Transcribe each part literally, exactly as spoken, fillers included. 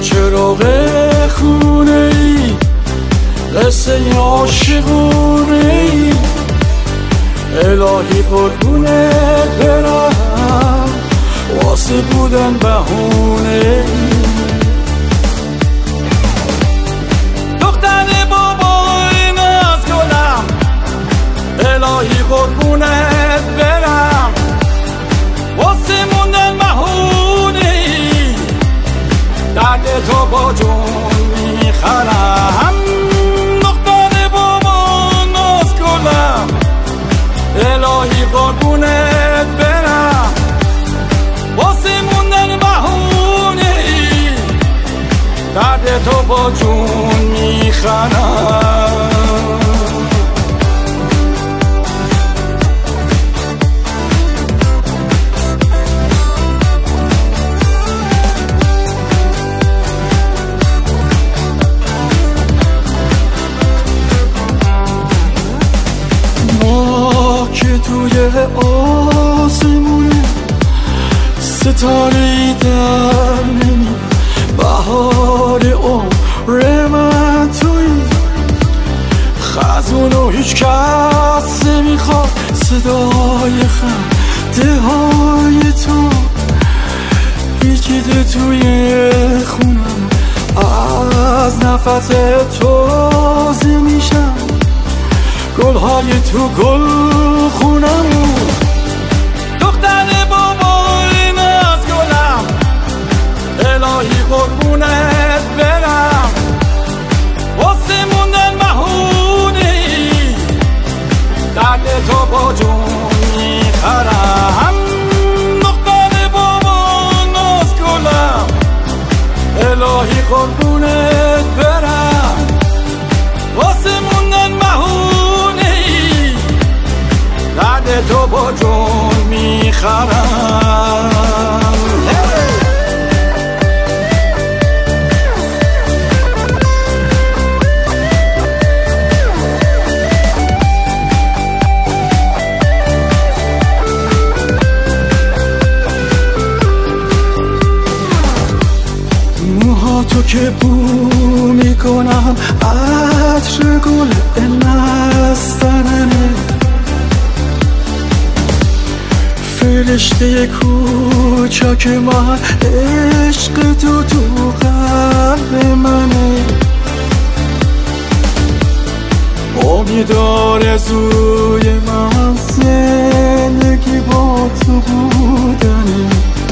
چراغ خونه ای، قصه عاشقونه ای. الهی قربونت برم واسه بودن بهونه ای. دختر بابای ناز گلم، الهی قربونت برم واسه موندن بهونه ای. درد تو با جون میخرم. دختر بابای ناز گلم، الهی قربونت برم واسه موندن بهونه ای. درد تو با جون میخرم. ما که توی آسمونه ستاره‌ای در نمی، بهار عمر من توی خزونو هیچ کس نمیخواد صدای خنده های تو. پیچیده توی خونم از نفس تو تازه میشم. گلهای تو گل خونم. دختر بابای ناز گلم، الهی قربونت برم واسه موندن بهونه ای. درد تو با جون میخرم. دختر بابای ناز گلم، الهی قربونت برم واسه موندن بهونه ای. درد تو با جون میخرم. تو که بو میکنم عطر گل نسترنه. فرشته کوچک من، عشق تو تو قلب منه. امیدار آرزوی من زندگی با تو بودنه.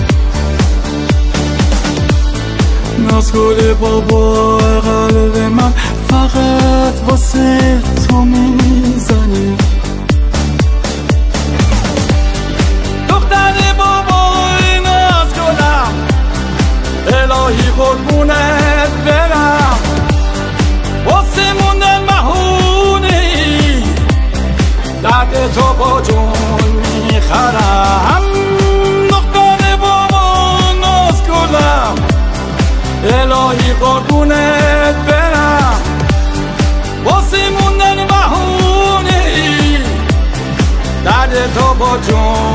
ناز گل بابا قلب من فقط واسه تو میزنه. دختر بابای ناز گلم، الهی قربونت برم واسه موندن بهونه ای. درد تو با جون میخرم. دختر بابای ناز گلم، الهی قربونت برم واسه موندن بهونه ای. درد تو با جون